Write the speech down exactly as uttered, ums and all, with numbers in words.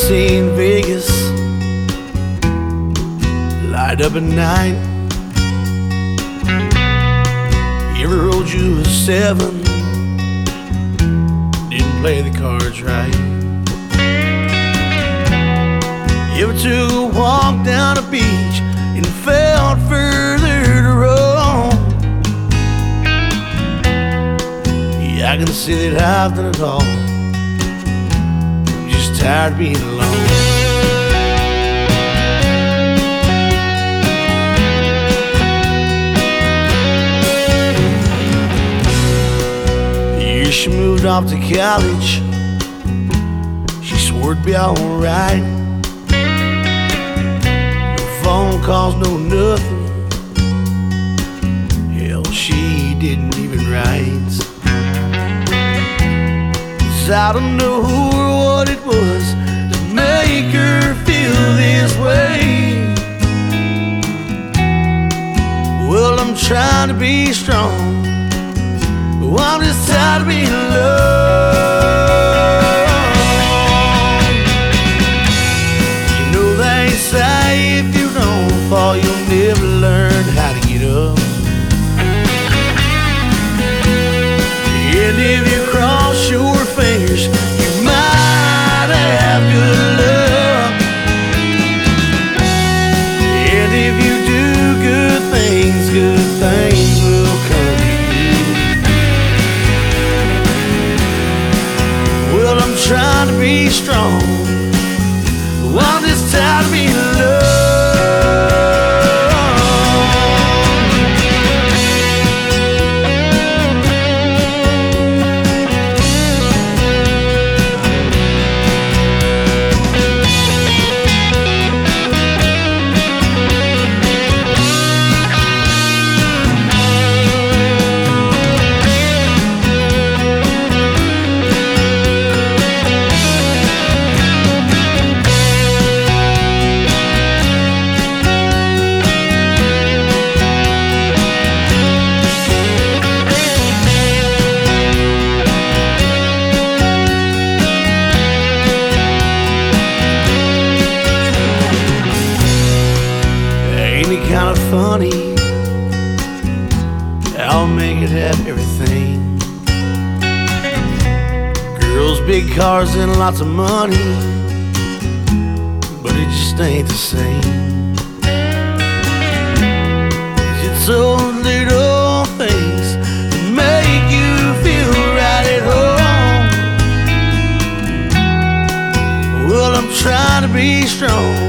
seen Vegas light up at night? You ever rolled you a seven, didn't play the cards right? You ever took a walk down a beach and felt further to roam? Yeah, I can see that I've done it all. I'm just tired of being alone. The year she moved off to college, she swore it'd be alright. Phone calls, no nothing. Hell, she didn't even write. 'Cause I don't know who or what it was to make her feel this way. Well, I'm trying to be strong, but I'm just tired of being alone. You know they say if you fall, you'll never learn how to get up. And if you cross your fingers, you might have good luck. And if you do good things, good things will come to you. Well, I'm trying to be strong, but I'm just tired of being alone. Kind of funny, I'll make it have everything. Girls, big cars and lots of money, but it just ain't the same. It's those little things that make you feel right at home. Well, I'm trying to be strong,